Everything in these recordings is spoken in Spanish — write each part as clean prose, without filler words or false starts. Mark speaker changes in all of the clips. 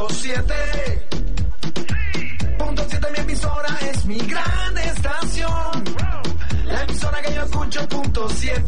Speaker 1: 7. Punto 7 mi emisora es mi gran estación. La emisora que yo escucho, punto 7.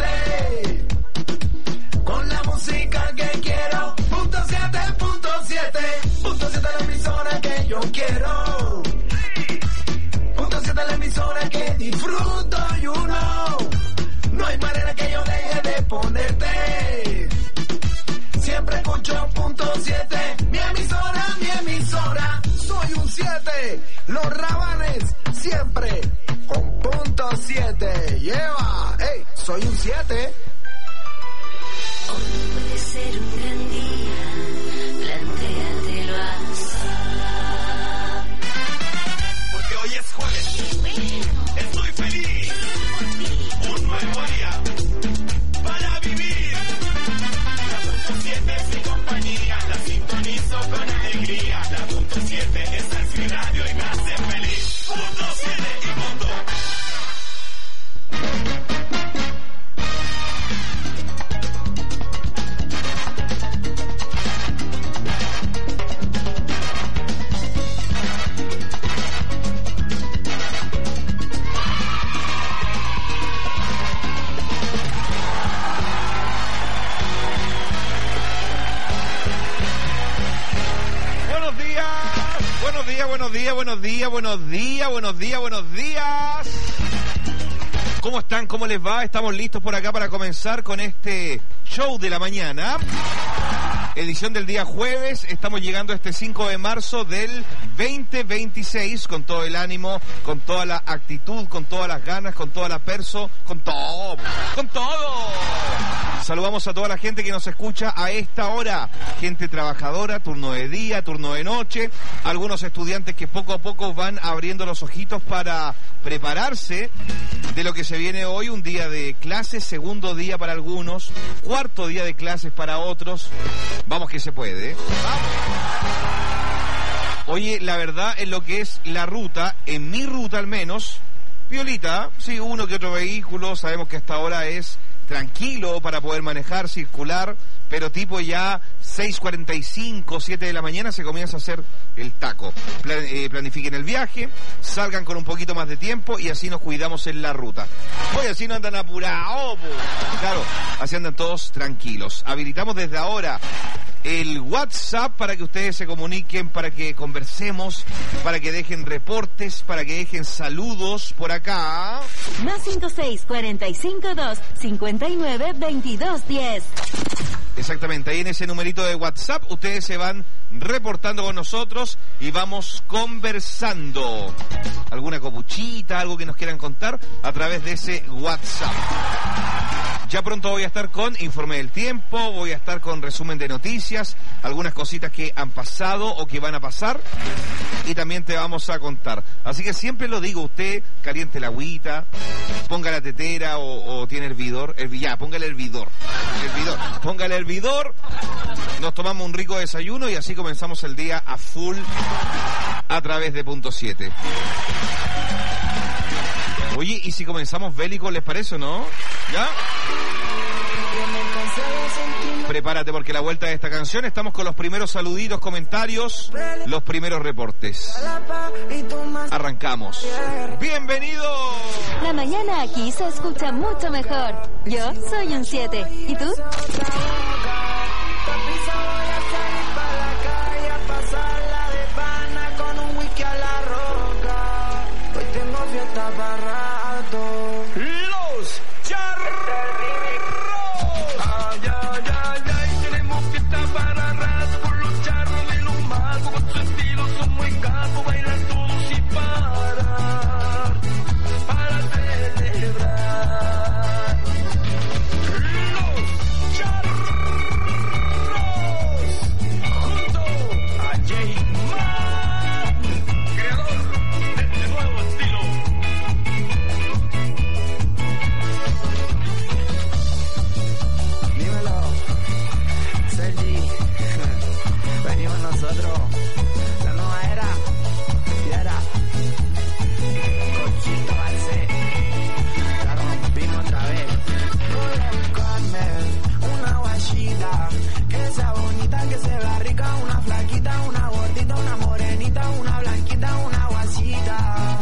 Speaker 1: Con la música que quiero, punto 7, punto 7. Punto 7 la emisora que yo quiero. Punto 7 la emisora que disfruto, you know. No hay manera que yo deje de ponerte. Siempre escucho punto 7. Mi emisora. Soy un 7. Los Rabanes siempre con punto 7. Lleva, hey, soy un 7.
Speaker 2: Hoy puede ser un gran día, plantéatelo así.
Speaker 3: Porque hoy es jueves, estoy feliz, un nuevo día para vivir. La punto 7 es mi compañía, la sintonizo con alegría. La punto 7 es el radio y me hace feliz. Punto 7 y punto. Buenos días. ¿Cómo están? ¿Cómo les va? Estamos listos por acá para comenzar con este show de la mañana. Edición del día jueves. Estamos llegando a este 5 de marzo del 2026 con todo el ánimo, con toda la actitud, con todas las ganas, con toda la perso, con todo. Saludamos a toda la gente que nos escucha a esta hora. Gente trabajadora, turno de día, turno de noche. Algunos estudiantes que poco a poco van abriendo los ojitos para prepararse de lo que se viene hoy. Un día de clases, segundo día para algunos, cuarto día de clases para otros. Vamos que se puede, ¿eh? ¡Vamos! Oye, la verdad, en lo que es la ruta, en mi ruta al menos, piolita, sí, uno que otro vehículo, sabemos que hasta ahora es tranquilo para poder manejar, circular, pero tipo ya 6:45, 7 de la mañana se comienza a hacer el taco. Planifiquen el viaje, salgan con un poquito más de tiempo y así nos cuidamos en la ruta. Oye, así no andan apurados, claro, así andan todos tranquilos. Habilitamos desde ahora el WhatsApp para que ustedes se comuniquen, para que conversemos, para que dejen reportes, para que dejen saludos por acá.
Speaker 2: Más 56452592210.
Speaker 3: Exactamente, ahí en ese numerito de WhatsApp ustedes se van reportando con nosotros y vamos conversando. ¿Alguna copuchita, algo que nos quieran contar? A través de ese WhatsApp. Ya pronto voy a estar con informe del tiempo, voy a estar con resumen de noticias, algunas cositas que han pasado o que van a pasar y también te vamos a contar. Así que siempre lo digo, usted caliente la agüita, ponga la tetera o tiene hervidor, póngale hervidor, póngale hervidor, nos tomamos un rico desayuno y así comenzamos el día a full a través de punto 7. Oye, ¿y si comenzamos bélicos, les parece o no? ¿Ya? Prepárate porque la vuelta de esta canción estamos con los primeros saluditos, comentarios, los primeros reportes. Arrancamos. ¡Bienvenidos!
Speaker 2: La mañana aquí se escucha mucho mejor. Yo soy un 7. ¿Y tú?
Speaker 1: Los charros. Ay, ay, ay, ay, tenemos fiesta para rato con los charros de los magos. Con su estilo son muy capos, bailan todos sin parar para celebrar. Los charros junto a J-Man, creador de este nuevo estilo. Dímelo, Sergi. Venimos nosotros, la nueva era, Fiera, Cochito Balse, la rompimos otra vez. Voy a buscarme una guachita que que sea bonita, que se vea rica, una flaquita, una gordita, una morenita, una blanquita, una guasita.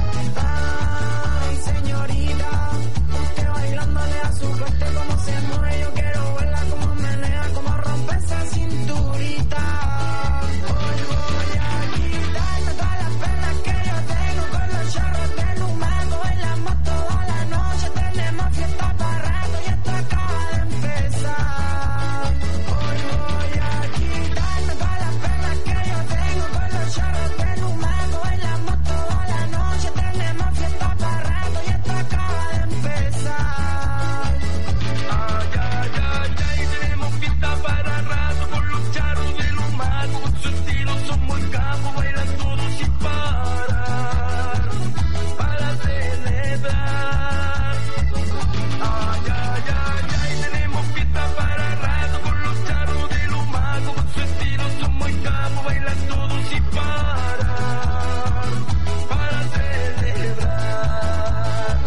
Speaker 1: Ay, señorita, usted bailándole a su corte como se mueve, yo quiero verla como menea, como rompe esa cinturita. Hoy voy a quitarme todas las penas que yo tengo con los charros de Lumaco, bailamos toda la noche, tenemos fiesta para rato y esto acaba de empezar. Hoy voy a quitarme todas las penas que yo tengo con los charros de Lumaco, bailamos toda la noche, tenemos fiesta para rato y esto acaba de empezar. Ay, ay, ay, ay, tenemos fiesta para rato con los charros de Lumaco, con su estilo son muy capos, bailan todos sin parar, para celebrar. Ay, ay, ay, ay, tenemos fiesta para rato con los charros de Lumaco, con su estilo son muy capos, bailan todos sin parar, para celebrar.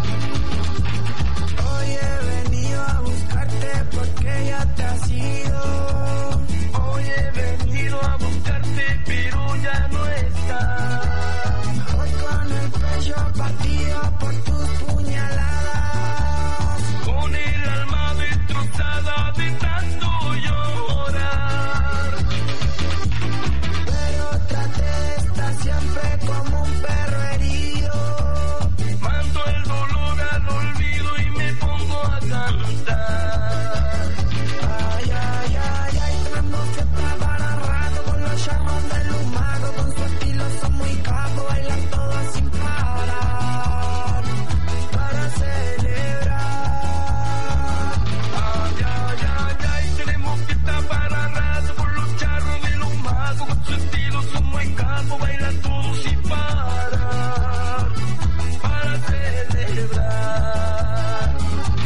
Speaker 1: Hoy he venido a buscarte porque ya te has ido. Hoy he venido a buscarte pero ya no estás. Hoy con el pecho partido por tus puñaladas, con el alma destrozada de tanto llorar. Pero traté de estar siempre como un perro herido. Mando el dolor al olvido y me pongo a cantar. Ay, ay, ay, ay, tenemos fiesta para rato con los charros de Lumaco, con su estilo son muy capos, bailan todos sin parar, para celebrar. Ay, ay, ay, ay, tenemos fiesta para rato con los charros de Lumaco, con su estilo son muy capos, bailan todos sin parar, para celebrar.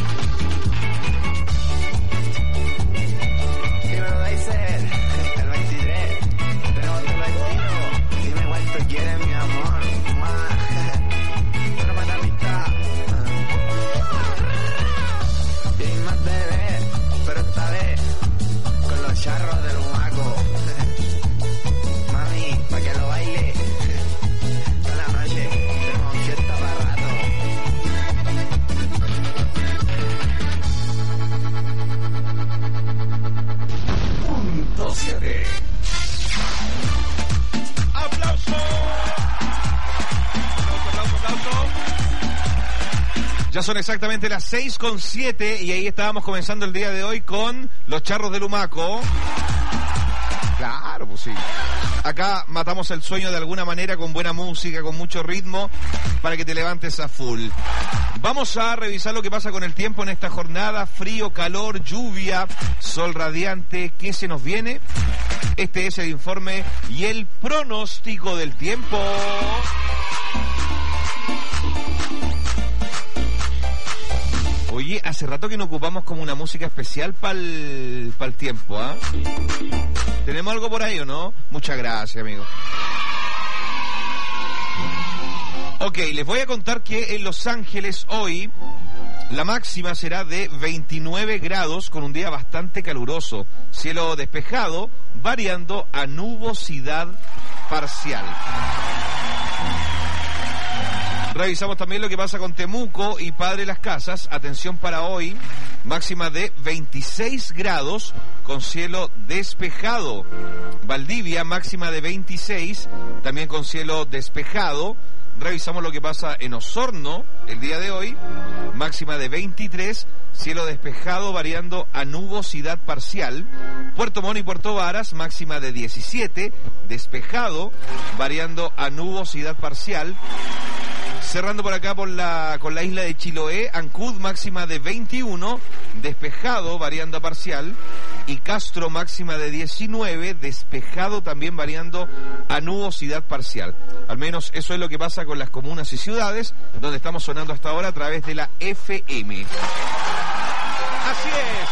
Speaker 1: Dímelo, Daiser, el 23, tenemos el vestido, dime cuánto quieres, mi amor, pero matamita, y más bebé, pero esta vez, con los charros de Lumaco, mami, pa' que lo baile, toda la noche, tenemos fiesta para rato. Punto 7.
Speaker 3: ¡Aplauso! Aplauso. Ya son exactamente las 6:07 y ahí estábamos comenzando el día de hoy con los charros de Lumaco. Claro, pues sí. Acá matamos el sueño de alguna manera con buena música, con mucho ritmo, para que te levantes a full. Vamos a revisar lo que pasa con el tiempo en esta jornada. Frío, calor, lluvia, sol radiante. ¿Qué se nos viene? Este es el informe y el pronóstico del tiempo. Oye, hace rato que no ocupamos como una música especial para el tiempo, ¿ah? ¿Tenemos algo por ahí o no? Muchas gracias, amigo. Ok, les voy a contar que en Los Ángeles hoy la máxima será de 29 grados con un día bastante caluroso. Cielo despejado, variando a nubosidad parcial. Revisamos también lo que pasa con Temuco y Padre Las Casas. Atención para hoy, máxima de 26 grados con cielo despejado. Valdivia, máxima de 26, también con cielo despejado. Revisamos lo que pasa en Osorno el día de hoy, máxima de 23, cielo despejado variando a nubosidad parcial. Puerto Montt y Puerto Varas, máxima de 17, despejado variando a nubosidad parcial. Cerrando por acá con la isla de Chiloé, Ancud máxima de 21, despejado variando a parcial, y Castro máxima de 19, despejado también variando a nubosidad parcial. Al menos eso es lo que pasa con las comunas y ciudades, donde estamos sonando hasta ahora a través de la FM. Así es.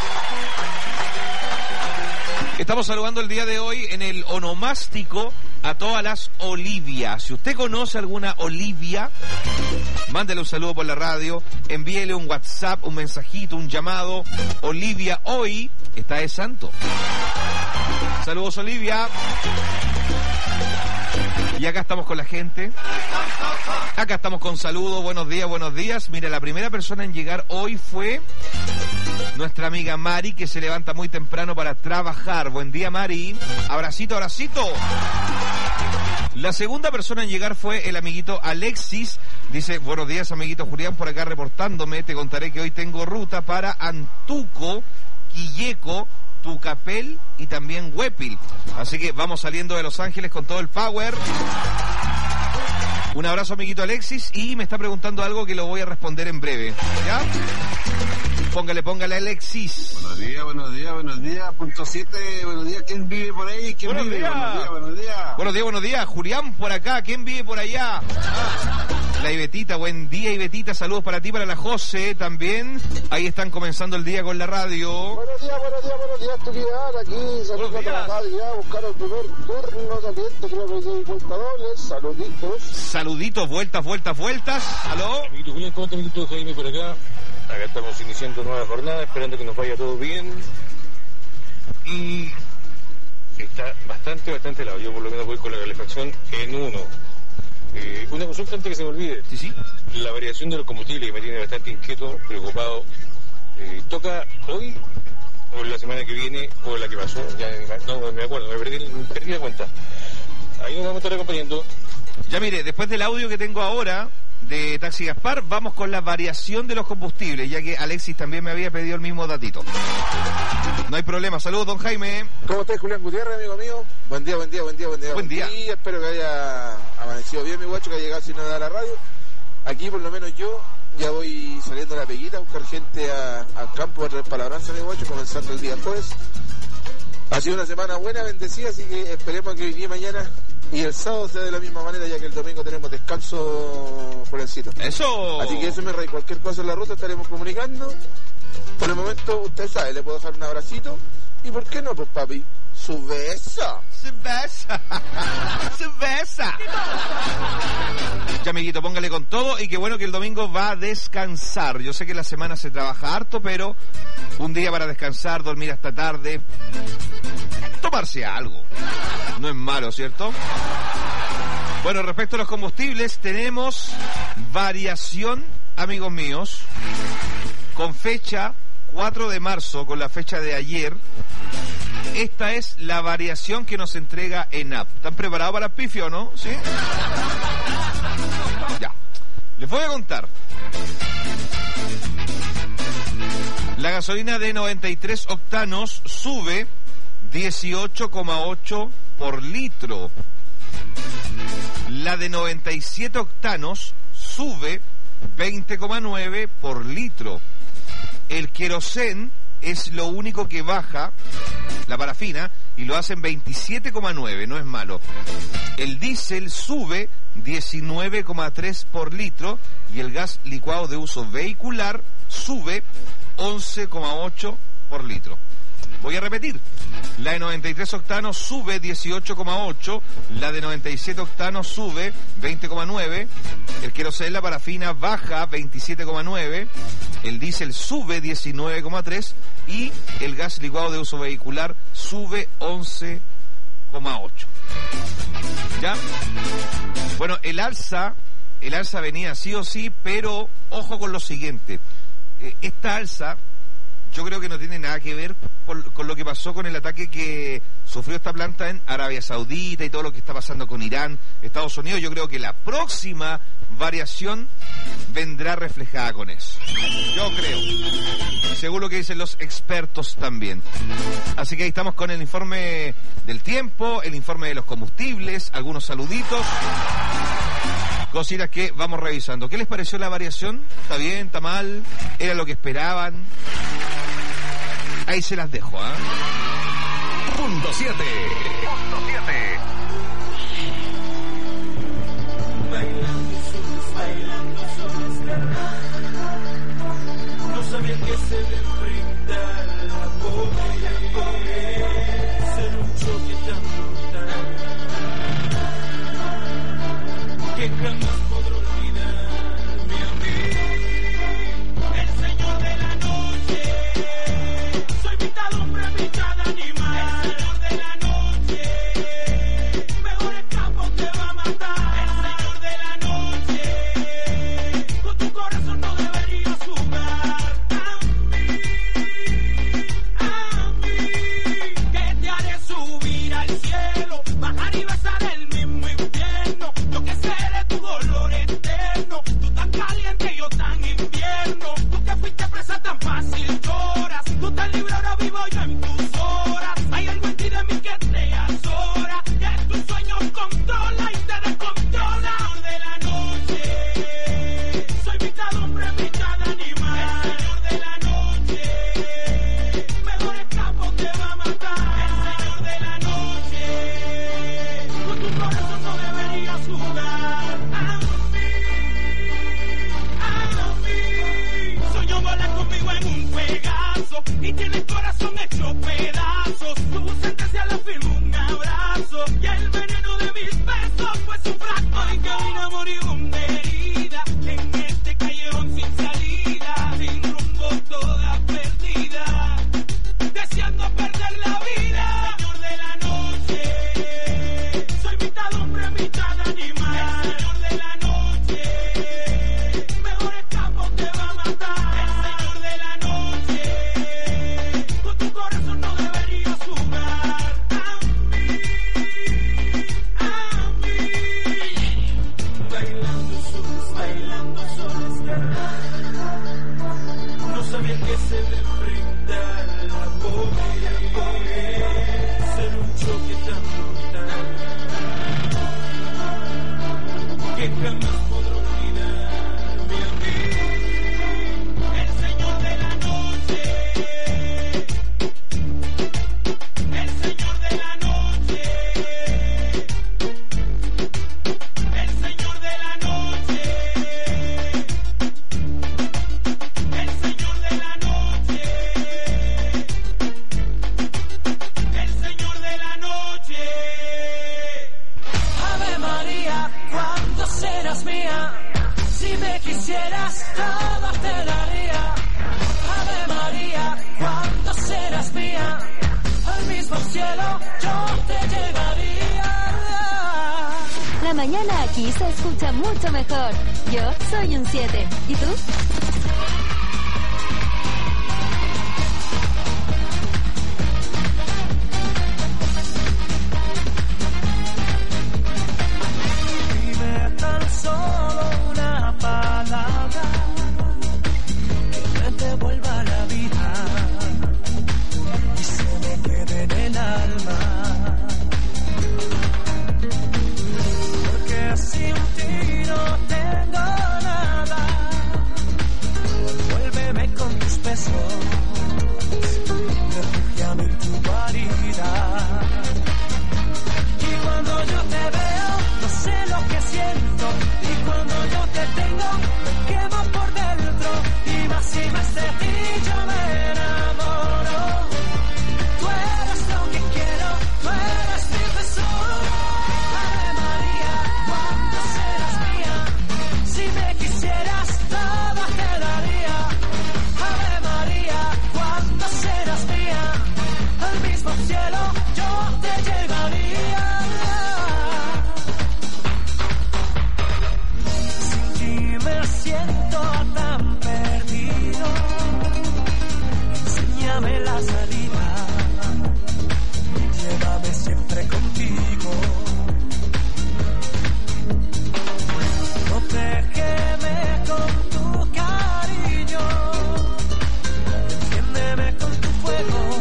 Speaker 3: Estamos saludando el día de hoy en el onomástico a todas las Olivia. Si usted conoce alguna Olivia, mándele un saludo por la radio, envíele un WhatsApp, un mensajito, un llamado. Olivia hoy está de santo. Saludos, Olivia. Y acá estamos con la gente. Acá estamos con saludos. Buenos días, buenos días. Mira, la primera persona en llegar hoy fue nuestra amiga Mari, que se levanta muy temprano para trabajar. Buen día, Mari. Abracito, abracito. La segunda persona en llegar fue el amiguito Alexis. Dice, buenos días, amiguito Julián, por acá reportándome. Te contaré que hoy tengo ruta para Antuco, Quilleco, Tucapel y también Huepil. Así que vamos saliendo de Los Ángeles con todo el power. Un abrazo, amiguito Alexis, y me está preguntando algo que lo voy a responder en breve. ¿Ya? Póngale, Alexis.
Speaker 4: Buenos días, punto 7, buenos días, ¿quién vive por ahí? ¿Quién
Speaker 3: buenos
Speaker 4: vive?
Speaker 3: Días. Buenos días, Julián por acá, ¿quién vive por allá? La Ivetita, buen día, Ivetita, saludos para ti, para la José también. Ahí están comenzando el día con la radio.
Speaker 5: Buenos días, tu guía, aquí saliendo a trabajar ya, buscar el primer turno saliente, creo que hay vuelta dobles,
Speaker 3: saluditos, vueltas, ¿aló?
Speaker 6: Amiguito Julián, ¿cómo estás, amiguito Jaime por acá? Acá estamos iniciando nueva jornada, esperando que nos vaya todo bien. Y está bastante helado. Yo por lo menos voy con la calefacción en 1. Una consulta antes que se me olvide.
Speaker 3: Sí.
Speaker 6: La variación de los combustibles que me tiene bastante inquieto, preocupado. ¿Toca hoy o la semana que viene o la que pasó? Ya no me acuerdo, me perdí la cuenta. Ahí nos vamos a estar acompañando.
Speaker 3: Ya mire, después del audio que tengo ahora de Taxi Gaspar, vamos con la variación de los combustibles, ya que Alexis también me había pedido el mismo datito. No hay problema. Saludos, don Jaime.
Speaker 5: ¿Cómo estás, Julián Gutiérrez, amigo mío? Buen día.
Speaker 3: Buen día.
Speaker 5: Y espero que haya amanecido bien, mi guacho, que ha llegado sin nada a la radio. Aquí, por lo menos yo, ya voy saliendo a la peguita a buscar gente al campo a traer palabranza, mi guacho, comenzando el día jueves. Ha sido una semana buena, bendecida, así que esperemos que hoy día, mañana y el sábado sea de la misma manera, ya que el domingo tenemos descanso jovencito.
Speaker 3: ¡Eso!
Speaker 5: Así que eso, me rey, cualquier cosa en la ruta estaremos comunicando. Por el momento, usted sabe, le puedo dejar un abracito. ¿Y por qué no, pues, papi? ¡Su beso!
Speaker 3: ¡Su besa! Ya, amiguito, póngale con todo, y qué bueno que el domingo va a descansar. Yo sé que la semana se trabaja harto, pero un día para descansar, dormir hasta tarde, tomarse algo. No es malo, ¿cierto? Bueno, respecto a los combustibles, tenemos variación, amigos míos, con fecha 4 de marzo, con la fecha de ayer. Esta es la variación que nos entrega ENAP. ¿Están preparados para el pifio o no? ¿Sí? Ya. Les voy a contar. La gasolina de 93 octanos sube 18,8 por litro. La de 97 octanos sube 20,9 por litro. El querosén es lo único que baja, la parafina, y lo hacen 27,9, no es malo. El diésel sube 19,3 por litro y el gas licuado de uso vehicular sube 11,8 por litro. Voy a repetir. La de 93 octanos sube 18,8, la de 97 octanos sube 20,9, el querosén, la parafina, baja 27,9, el diésel sube 19,3 y el gas licuado de uso vehicular sube 11,8. ¿Ya? Bueno, el alza venía sí o sí, pero ojo con lo siguiente. Esta alza yo creo que no tiene nada que ver con lo que pasó con el ataque que sufrió esta planta en Arabia Saudita y todo lo que está pasando con Irán, Estados Unidos. Yo creo que la próxima variación vendrá reflejada con eso. Yo creo, según lo que dicen los expertos también. Así que ahí estamos con el informe del tiempo, el informe de los combustibles, algunos saluditos, cositas que vamos revisando. ¿Qué les pareció la variación? ¿Está bien? ¿Está mal? ¿Era lo que esperaban? Ahí se las dejo, ¿ah?
Speaker 1: Punto 7.
Speaker 7: No sabía que se le enfrenta la pobreza en un choque tan brutal que jamás podré olvidarme a mí. El señor de la noche, soy mitad hombre,
Speaker 2: mañana aquí se escucha mucho mejor. Yo soy un 7. ¿Y tú?
Speaker 7: Dime tan solo una palabra que me devuelva la vida y se me quede en el alma. Porque sin ti no tengo nada. Vuélveme con tus besos, refúgiame en tu guarida. Y cuando yo te veo, no sé lo que siento. Y cuando yo te tengo, me quemo por dentro. Y más de ti yo me enamoro. Tú eres lo que quiero, tú eres mi tesoro. Ave María, ¿cuándo serás mía? Si me quisieras, todo te daría. Ave María, ¿cuándo serás mía? Al mismo cielo yo te llevaría. Sin ti me siento tan perdido. Enséñame la salida. Llévame siempre contigo. Protégeme con tu cariño. Enciéndeme con tu fuego.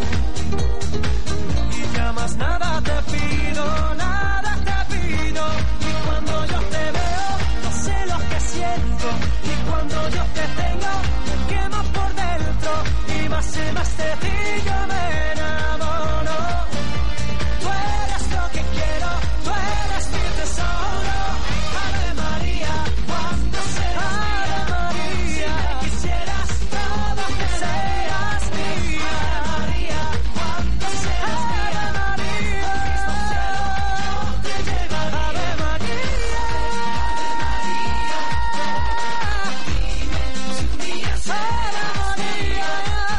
Speaker 7: Y ya más nada te pido, nada te pido. Y cuando yo te veo, no sé lo que siento. Y cuando yo te tengo, me quemo por dentro. Y más de ti yo me enamoro. Tú eres lo que quiero, tú eres mi tesoro. Ave María, cuando serás María, si me quisieras, todo que seas mía. Ave María, cuando serás mía, María, al mismo cielo yo te llevaré. Ave María, dime si un día será María.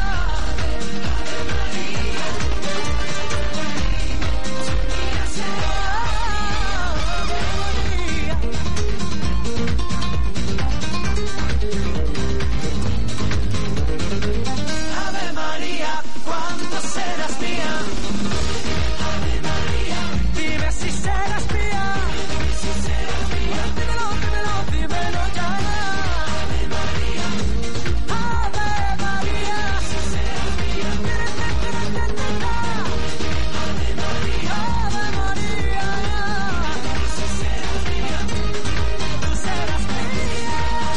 Speaker 7: Ave María, ¿cuándo serás mía? Ave María, dime si serás mía. Dime si serás mía. Dímelo ya. Ave María, Ave María, si serás mía. Ave María, Ave María, si serás mía. Tú serás mía.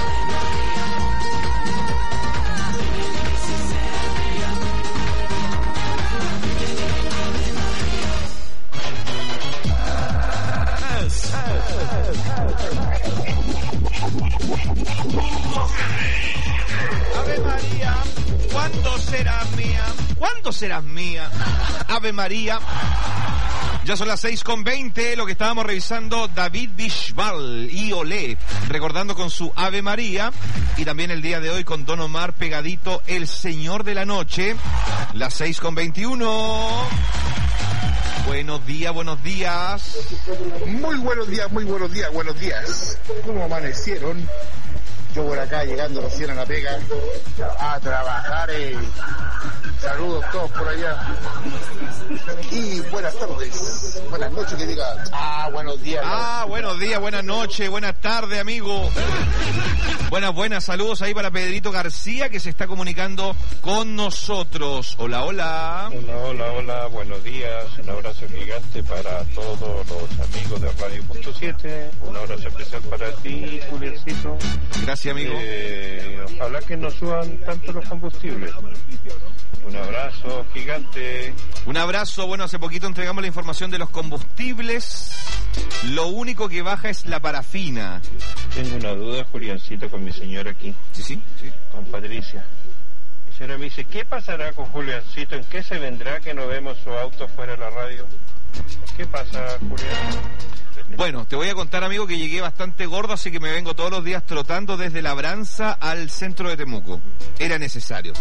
Speaker 3: Ave María, ¿cuándo serás mía? ¿Cuándo serás mía? Ave María. Ya son las 6:20, lo que estábamos revisando, David Bisbal y Olé, recordando con su Ave María, y también el día de hoy con Don Omar pegadito, El Señor de la Noche, las 6:21. Buenos días, buenos días.
Speaker 8: Muy buenos días, muy buenos días, buenos días. ¿Cómo amanecieron? Yo por acá llegando recién a la pega a trabajar. Saludos todos por allá. Y buenas tardes, buenas noches, que diga. Buenos días.
Speaker 3: Buenos días, buenas noches, buenas tardes, amigo. Buenas, saludos ahí para Pedrito García, que se está comunicando con nosotros. Hola, hola.
Speaker 6: Hola, buenos días. Un abrazo gigante para todos los amigos de Radio Punto 7. Un abrazo especial para ti, Juliancito.
Speaker 3: Gracias, amigo.
Speaker 6: Ojalá que no suban tanto los combustibles. Un abrazo gigante.
Speaker 3: Un abrazo. Bueno, hace poquito entregamos la información de los combustibles. Lo único que baja es la parafina.
Speaker 6: Tengo una duda, Juliancito, con mi señora aquí.
Speaker 3: Sí.
Speaker 6: Con Patricia. Mi señora me dice, ¿qué pasará con Juliancito? ¿En qué se vendrá que no vemos su auto fuera de la radio? ¿Qué pasa, Julián?
Speaker 3: Bueno, te voy a contar, amigo, que llegué bastante gordo, así que me vengo todos los días trotando desde Labranza al centro de Temuco. Era necesario.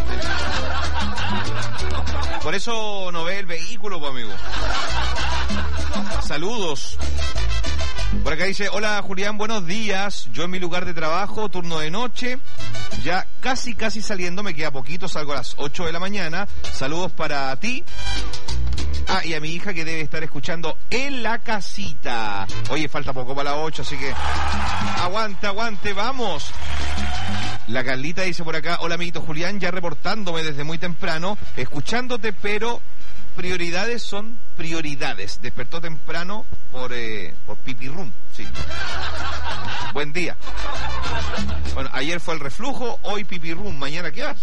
Speaker 3: Por eso no ve el vehículo, pues, amigo. Saludos. Por acá dice, hola Julián, buenos días. Yo en mi lugar de trabajo, turno de noche, ya casi saliendo, me queda poquito, salgo a las 8 de la mañana. Saludos para ti. Ah, y a mi hija que debe estar escuchando en la casita. Oye, falta poco para las 8, así que aguante, vamos. La Carlita dice por acá, hola amiguito Julián, ya reportándome desde muy temprano, escuchándote, pero prioridades son prioridades. Despertó temprano por Pipi Room, sí. Buen día. Bueno, ayer fue el reflujo, hoy Pipi Room, mañana ¿qué vas?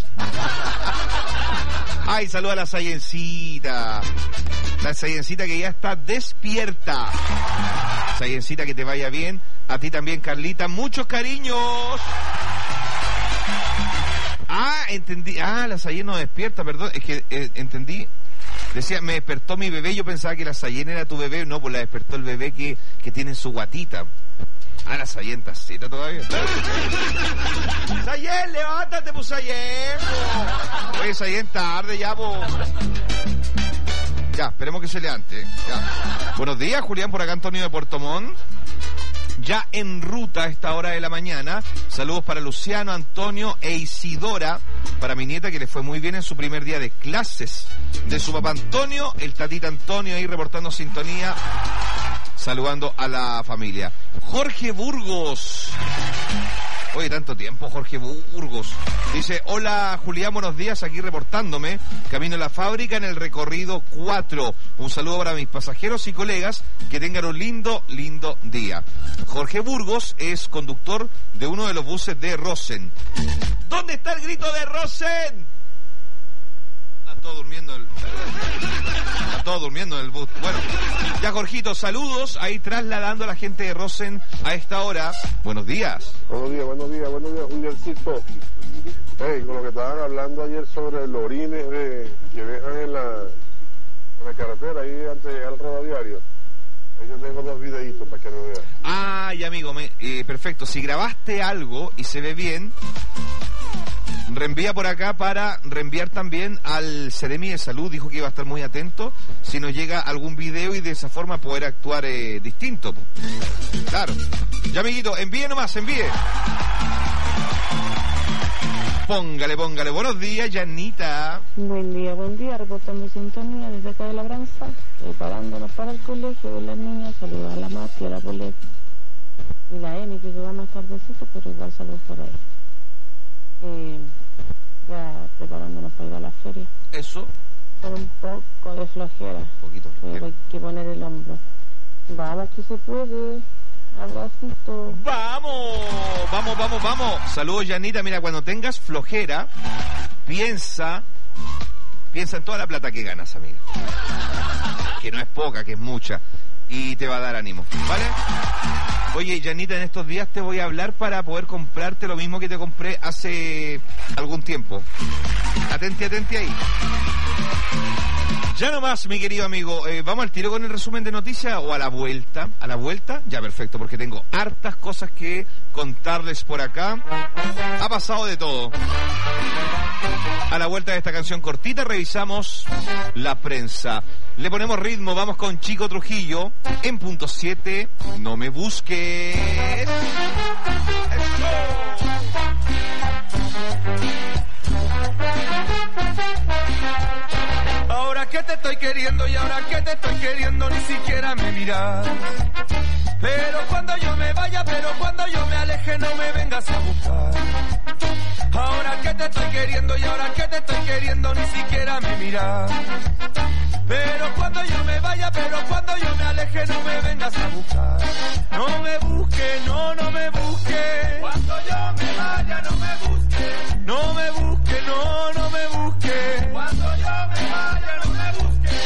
Speaker 3: Ay, saluda a la Sayencita. La Sayencita que ya está despierta. Sayencita, que te vaya bien. A ti también, Carlita. Muchos cariños. Ah, entendí. Ah, la Sayen no despierta, perdón. Es que entendí. Decía, me despertó mi bebé. Yo pensaba que la Sayen era tu bebé. No, pues la despertó el bebé que tiene en su guatita. Ah, la Sayen está cita todavía. Sayen, levántate, pues Sayen. Oye, Sayen, tarde ya, pues. Ya, esperemos que se levante. Ya. Buenos días, Julián, por acá Antonio de Puerto Montt. Ya en ruta a esta hora de la mañana. Saludos para Luciano, Antonio e Isidora. Para mi nieta, que le fue muy bien en su primer día de clases. De su papá Antonio, el tatita Antonio ahí reportando sintonía. Saludando a la familia. Jorge Burgos. Oye, tanto tiempo, Jorge Burgos. Dice, hola Julián, buenos días, aquí reportándome. Camino a la fábrica en el recorrido 4. Un saludo para mis pasajeros y colegas. Que tengan un lindo día. Jorge Burgos es conductor de uno de los buses de Rosen. ¿Dónde está el grito de Rosen? Está todo durmiendo en el bus. Bueno, ya Jorgito, saludos ahí trasladando a la gente de Rosen a esta hora. Buenos días.
Speaker 9: Buenos días, Juliancito. Hey, con lo que estaban hablando ayer sobre los orines que dejan en la carretera ahí antes de llegar al Radiario. Yo tengo 2 videitos para que lo vean.
Speaker 3: Ay, amigo, perfecto. Si grabaste algo y se ve bien, reenvía por acá para reenviar también al Seremi de Salud. Dijo que iba a estar muy atento si nos llega algún video y de esa forma poder actuar distinto. Claro. Ya, amiguito, envíe nomás, envíe. Póngale. Buenos días, Janita.
Speaker 10: Buen día, reportando sintonía desde acá de La Granza, preparándonos para el colegio de las niñas. Saludos a la Mati, a la Polet y la Emi, que se va más tardecito, pero igual saludos por ahí. Ya preparándonos para ir a la feria.
Speaker 3: Eso.
Speaker 10: Con un poco de flojera.
Speaker 3: Poquito flojera.
Speaker 10: Pero hay que poner el hombro. Vamos, que se puede. Abracito.
Speaker 3: ¡Vamos! Saludos, Janita. Mira, cuando tengas flojera, piensa en toda la plata que ganas, amiga. Que no es poca, que es mucha. Y te va a dar ánimo, ¿vale? Oye, Janita, en estos días te voy a hablar para poder comprarte lo mismo que te compré hace algún tiempo. Atente ahí. Ya nomás, mi querido amigo, ¿vamos al tiro con el resumen de noticias o a la vuelta? ¿A la vuelta? Ya, perfecto, porque tengo hartas cosas que contarles por acá. Ha pasado de todo. A la vuelta de esta canción cortita revisamos la prensa. Le ponemos ritmo, vamos con Chico Trujillo en punto 7. No me busques.
Speaker 1: Ahora que te estoy queriendo y ahora que te estoy queriendo ni siquiera me miras. Pero cuando yo me vaya, pero cuando yo me aleje no me vengas a buscar. Ahora que te estoy queriendo y ahora que te estoy queriendo ni siquiera me miras. Pero cuando yo me vaya, pero cuando yo me aleje no me vengas a buscar. No me busques, no me busques. Cuando yo me vaya no me busques. No me busques, no me busques. Cuando yo me vaya no me busques.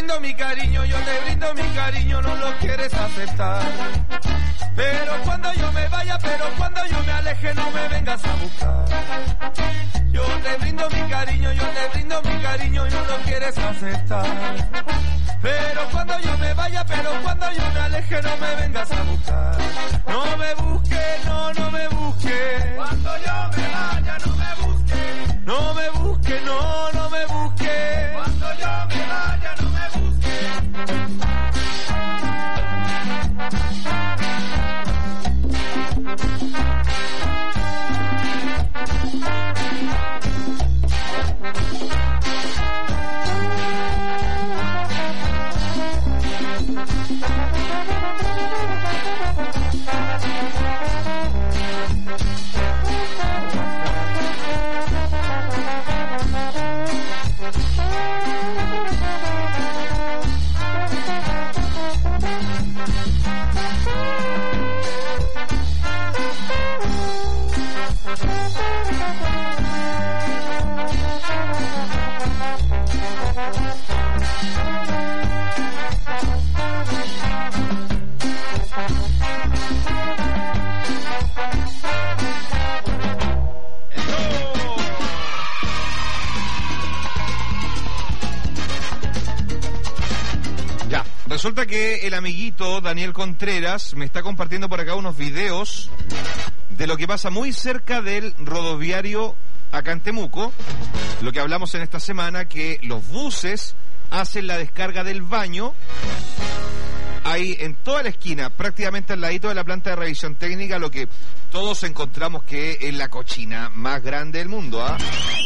Speaker 1: brindo mi cariño, yo te brindo mi cariño, no lo quieres aceptar. Pero cuando yo me vaya, pero cuando yo me aleje, no me vengas a buscar. Yo te brindo mi cariño, yo te brindo mi cariño y no lo quieres aceptar. Pero cuando yo me vaya, pero cuando yo me aleje, no me vengas a buscar. No me busques, no, no me busques. Cuando yo me vaya, no me busques. No me busques, no, no me busques. Cuando yo me vaya, no me busques.
Speaker 3: Resulta que el amiguito Daniel Contreras me está compartiendo por acá unos videos de lo que pasa muy cerca del rodoviario acá en Temuco. Lo que hablamos en esta semana, que los buses hacen la descarga del baño ahí en toda la esquina, prácticamente al ladito de la planta de revisión técnica, lo que todos encontramos que es la cochina más grande del mundo, ¿ah?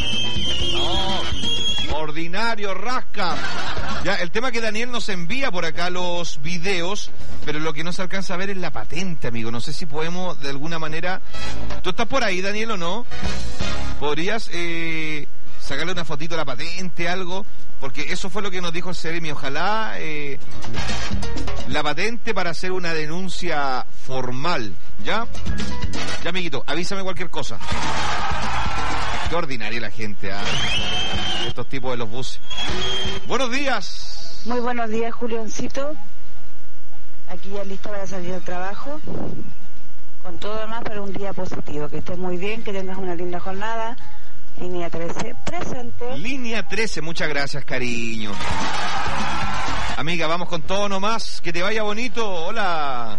Speaker 3: No, ordinario, rasca. Ya, el tema que Daniel nos envía por acá los videos, pero lo que no se alcanza a ver es la patente, amigo. No sé si podemos de alguna manera... ¿Tú estás por ahí, Daniel, o no? ¿Podrías sacarle una fotito a la patente, algo? Porque eso fue lo que nos dijo el Ceremi. Ojalá la patente para hacer una denuncia formal, ¿ya? Ya, amiguito, avísame cualquier cosa. Qué ordinaria la gente, ¿ah? Estos tipos de los buses. Buenos días.
Speaker 10: Muy buenos días, Julioncito. Aquí ya listo para salir al trabajo. Con todo demás para un día positivo. Que estés muy bien, que tengas una linda jornada. Línea 13, presente.
Speaker 3: Línea 13, muchas gracias, cariño. Amiga, vamos con todo nomás. Que te vaya bonito. Hola.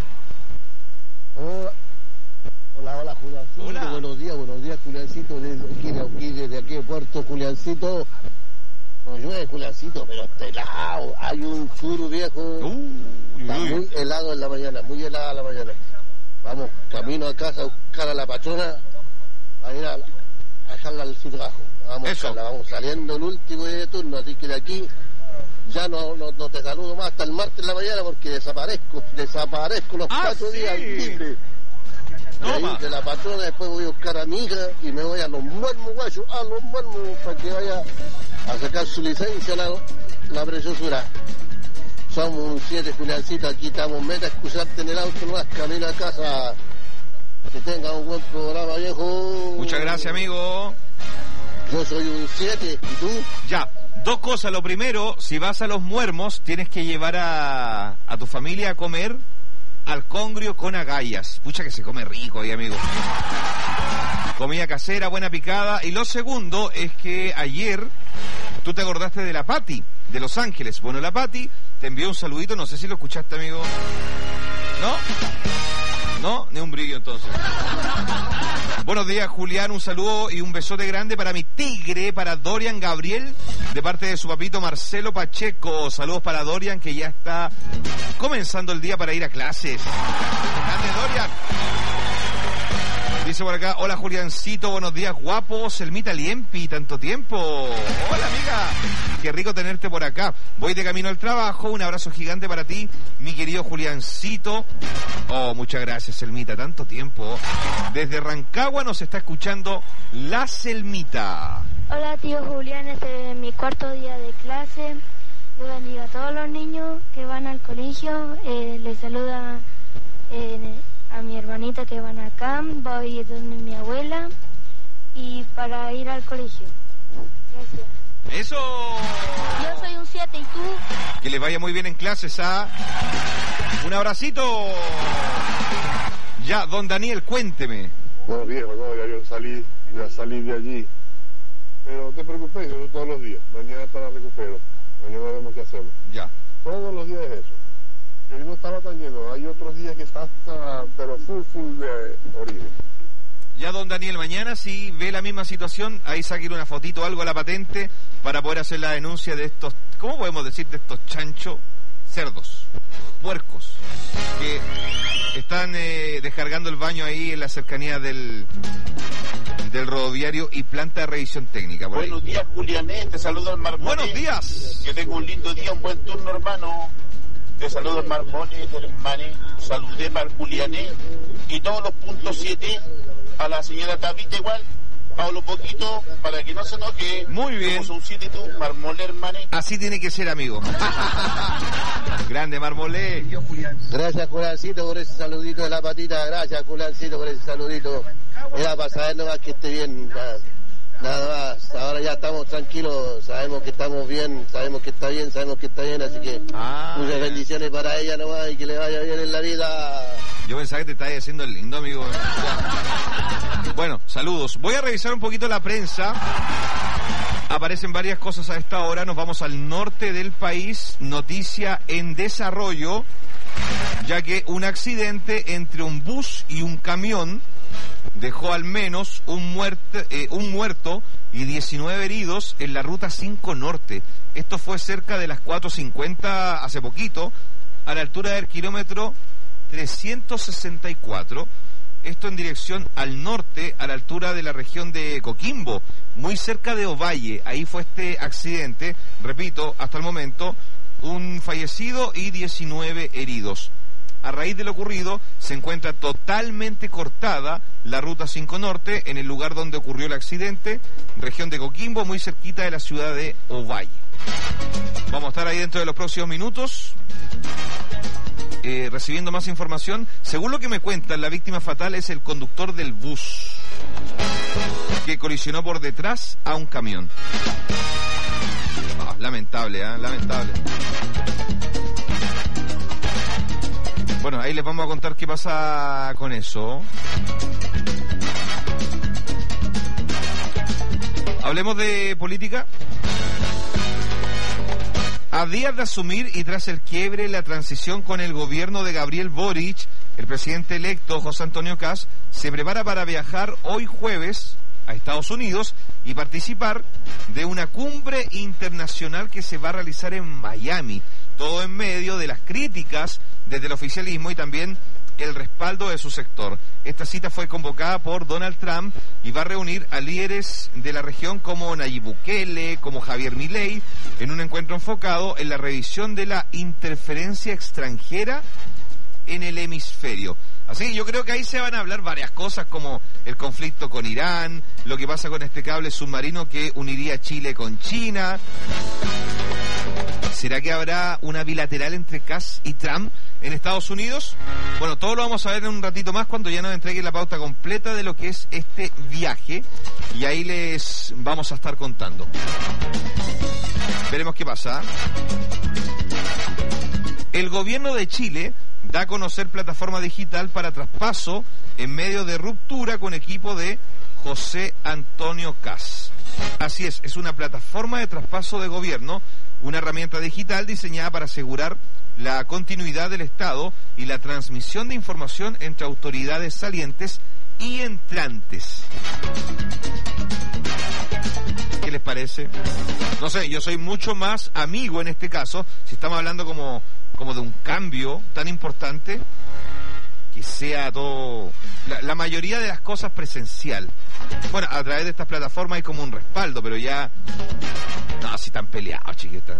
Speaker 11: Hola, Juliancito. Hola. Buenos días, Juliancito. Desde aquí de Puerto Juliancito. No llueve, Juliancito, pero está helado. Hay un sur viejo. Está muy helado en la mañana, muy helada la mañana. Vamos, camino a casa a buscar a la patrona. A ir a dejarla al trabajo. Vamos saliendo el último día de turno, así que de aquí ya no te saludo más hasta el martes en la mañana porque desaparezco los 4 días libres. De ahí de la patrona después voy a buscar a mi hija y me voy a Los Muermos, guacho, a Los Muermos, para que vaya a sacar su licencia la preciosura. Somos un 7, Juliancito, aquí estamos, meta a excusarte en el auto, no vas camino a casa. Que tenga un buen programa, viejo.
Speaker 3: Muchas gracias, amigo.
Speaker 11: Yo soy un 7, ¿y tú?
Speaker 3: Ya, dos cosas. Lo primero, si vas a Los Muermos, tienes que llevar a tu familia a comer al congrio con agallas. Pucha que se come rico ahí, amigo. Comida casera, buena picada. Y lo segundo es que ayer tú te acordaste de la Pati, de Los Ángeles. Bueno, la Pati te envió un saludito, no sé si lo escuchaste, amigo. ¿No? ¿No? Ni un brillo, entonces. Buenos días, Julián, un saludo y un besote grande para mi tigre, para Dorian Gabriel, de parte de su papito Marcelo Pacheco. Saludos para Dorian, que ya está comenzando el día para ir a clases. Grande, Dorian. Dice por acá, hola Juliancito, buenos días, guapo, Selmita Liempi, tanto tiempo. Hola, amiga, qué rico tenerte por acá. Voy de camino al trabajo, un abrazo gigante para ti, mi querido Juliancito. Oh, muchas gracias, Selmita, tanto tiempo. Desde Rancagua nos está escuchando la Selmita.
Speaker 12: Hola, tío Julián, este es mi cuarto día de clase. Yo bendigo a todos los niños que van al colegio. Les saluda a mi hermanita que van acá. Voy donde mi abuela y para ir al colegio. Gracias.
Speaker 3: ¡Eso!
Speaker 12: Yo soy un 7, ¿y tú?
Speaker 3: Que les vaya muy bien en clases, ¿ah? Un abracito. Ya, don Daniel, cuénteme.
Speaker 9: No, viejo, no, ya yo salí de allí. Pero no te preocupes, eso todos los días. Mañana hasta la recupero. Mañana vemos qué hacemos.
Speaker 3: Ya.
Speaker 9: Todos los días es eso. Y hoy no estaba tan lleno. Hay otros días que está hasta, pero full de orines.
Speaker 3: Ya, don Daniel, mañana si ve la misma situación, ahí saquen una fotito o algo a la patente para poder hacer la denuncia de estos, ¿cómo podemos decir? De estos chanchos, cerdos, puercos, que están descargando el baño ahí en la cercanía del rodoviario y planta de revisión técnica.
Speaker 13: Buenos días, Juliané, te saludo al Marmone.
Speaker 3: Buenos días.
Speaker 13: Que tengo un lindo día, un buen turno, hermano. Te saludo al Marmone, hermane. Saludé al Juliané y todos los puntos 7 a la señora Tabita igual. Pablo poquito para que no se enoje.
Speaker 3: Muy bien.
Speaker 13: Somos un 7 tú, Marmolé, hermane.
Speaker 3: Así tiene que ser, amigo. Grande, Marmolé.
Speaker 11: Gracias, Juliancito, por ese saludito de la patita. Gracias, Juliancito, por ese saludito. Era para saber nomás que esté bien. Nada más. Ahora ya estamos tranquilos. Sabemos que estamos bien. Sabemos que está bien. Así que muchas bendiciones para ella nomás y que le vaya bien en la vida.
Speaker 3: Yo pensaba que te estabas haciendo el lindo, amigo. Bueno, saludos. Voy a revisar un poquito la prensa. Aparecen varias cosas a esta hora. Nos vamos al norte del país. Noticia en desarrollo, ya que un accidente entre un bus y un camión dejó al menos un muerto y 19 heridos en la ruta 5 Norte. Esto fue cerca de las 4:50 hace poquito, a la altura del kilómetro 364. Esto en dirección al norte, a la altura de la región de Coquimbo, muy cerca de Ovalle. Ahí fue este accidente. Repito, hasta el momento, un fallecido y 19 heridos. A raíz de lo ocurrido, se encuentra totalmente cortada la Ruta 5 Norte en el lugar donde ocurrió el accidente, región de Coquimbo, muy cerquita de la ciudad de Ovalle. Vamos a estar ahí dentro de los próximos minutos, recibiendo más información. Según lo que me cuentan, la víctima fatal es el conductor del bus, que colisionó por detrás a un camión. Lamentable, lamentable. Bueno, ahí les vamos a contar qué pasa con eso. Hablemos de política. A días de asumir y tras el quiebre, la transición con el gobierno de Gabriel Boric, el presidente electo José Antonio Kast se prepara para viajar hoy jueves a Estados Unidos y participar de una cumbre internacional que se va a realizar en Miami. Todo en medio de las críticas desde el oficialismo y también el respaldo de su sector. Esta cita fue convocada por Donald Trump y va a reunir a líderes de la región como Nayib Bukele, como Javier Milei, en un encuentro enfocado en la revisión de la interferencia extranjera en el hemisferio. Así que yo creo que ahí se van a hablar varias cosas, como el conflicto con Irán, lo que pasa con este cable submarino que uniría Chile con China. ¿Será que habrá una bilateral entre Kast y Trump en Estados Unidos? Bueno, todo lo vamos a ver en un ratito más cuando ya nos entreguen la pauta completa de lo que es este viaje, y ahí les vamos a estar contando. Veremos qué pasa. El gobierno de Chile da a conocer plataforma digital para traspaso en medio de ruptura con equipo de José Antonio Kast. Así es una plataforma de traspaso de gobierno, una herramienta digital diseñada para asegurar la continuidad del Estado y la transmisión de información entre autoridades salientes y entrantes. ¿Qué les parece? No sé, yo soy mucho más amigo en este caso, si estamos hablando como de un cambio tan importante, que sea todo, la mayoría de las cosas presencial. Bueno, a través de estas plataformas hay como un respaldo, pero ya no, si están peleados, chiquitos,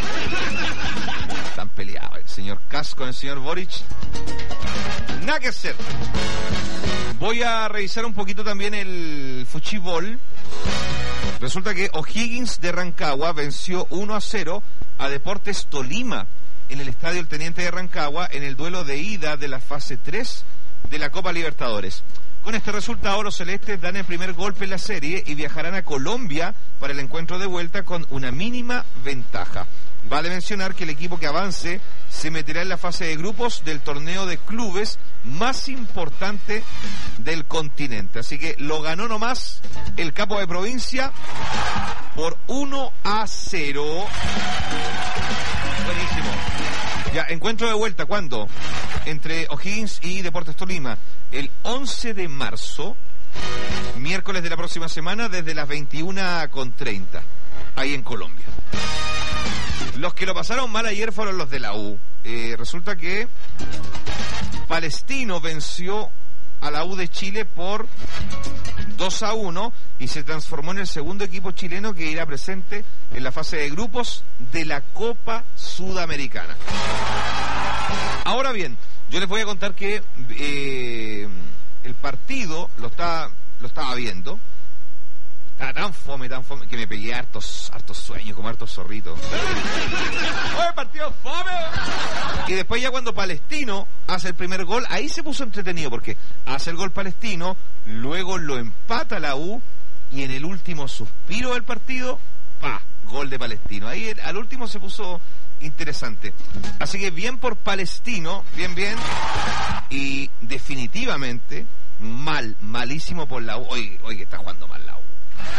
Speaker 3: están peleados el señor Kast con el señor Boric, nada que hacer. Voy a revisar un poquito también el fuchibol. Resulta que O'Higgins de Rancagua venció 1-0 a Deportes Tolima en el estadio El Teniente de Rancagua en el duelo de ida de la fase 3 de la Copa Libertadores. Con este resultado, los celestes dan el primer golpe en la serie y viajarán a Colombia para el encuentro de vuelta con una mínima ventaja. Vale mencionar que el equipo que avance se meterá en la fase de grupos del torneo de clubes más importante del continente. Así que lo ganó nomás el capo de provincia por 1-0. Buenísimo. Ya, encuentro de vuelta, ¿cuándo? Entre O'Higgins y Deportes Tolima. El 11 de marzo, miércoles de la próxima semana, desde las 21:30, ahí en Colombia. Los que lo pasaron mal ayer fueron los de la U. Resulta que Palestino venció a la U de Chile por 2-1 y se transformó en el segundo equipo chileno que irá presente en la fase de grupos de la Copa Sudamericana. Ahora bien, yo les voy a contar que el partido lo estaba viendo. Estaba tan fome, que me pegué hartos sueños, como hartos zorritos. ¡Oye, partido fome! Y después ya cuando Palestino hace el primer gol, ahí se puso entretenido, porque hace el gol Palestino, luego lo empata la U, y en el último suspiro del partido, gol de Palestino. Ahí al último se puso interesante. Así que bien por Palestino, bien. Y definitivamente, malísimo por la U. Hoy que está jugando mal la U.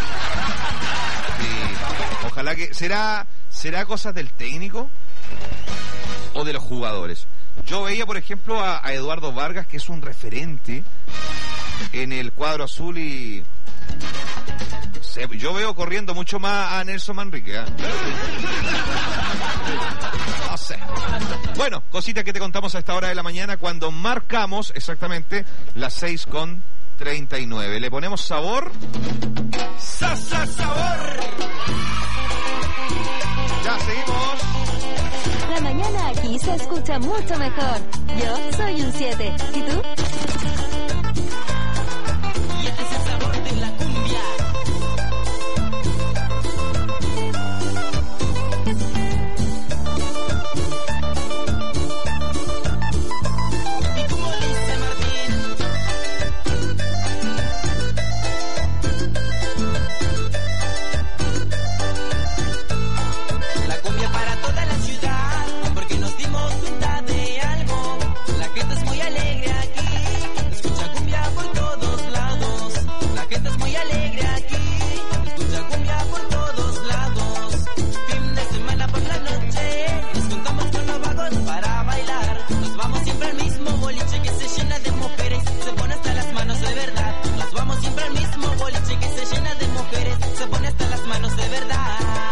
Speaker 3: Sí, ojalá que... ¿Será cosas del técnico o de los jugadores? Yo veía, por ejemplo, a Eduardo Vargas, que es un referente en el cuadro azul, y yo veo corriendo mucho más a Nelson Manrique, ¿eh? No sé. Bueno, cositas que te contamos a esta hora de la mañana, cuando marcamos exactamente las 6:39. Le ponemos sabor. ¡Sabor! Ya, seguimos.
Speaker 2: La mañana aquí se escucha mucho mejor. Yo soy un 7. ¿Y tú?
Speaker 7: Y este es el sabor de la cumbia. Y como dice Martín, la cumbia para toda la ciudad, porque nos dimos cuenta de algo. La gente es muy alegre aquí, escucha cumbia por todos lados. La gente es muy alegre aquí, escucha cumbia por todos lados. Fin de semana por la noche, nos juntamos con los vagos para bailar. Nos vamos siempre al mismo boliche que se llena de mujeres, se pone hasta las manos de verdad. Nos vamos siempre al mismo boliche que se llena de mujeres, se pone hasta las manos de verdad.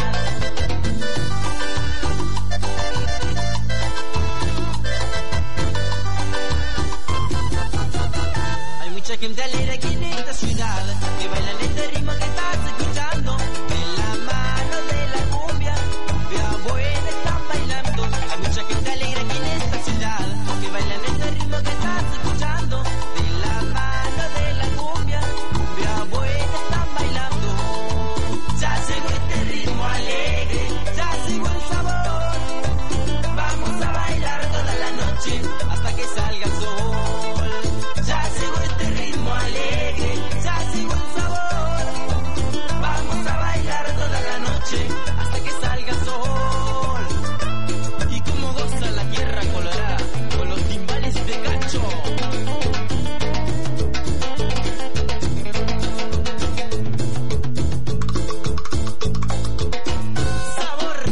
Speaker 7: Hay mucha gente alegre aquí en esta ciudad, que bailan este ritmo que estás escuchando. De la mano de la cumbia, cumbia buena están bailando. Hay mucha gente alegre aquí en esta ciudad, que bailan este ritmo que estás escuchando. De la mano de la cumbia, cumbia buena están bailando. Ya llegó este ritmo alegre, ya llegó el sabor. Vamos a bailar toda la noche hasta que salga el sol. Ya llegó este ritmo alegre, ya llegó el sabor. Vamos a bailar toda la noche hasta que salga el sol. Y como goza la tierra colorada con los timbales de cacho. Sabor.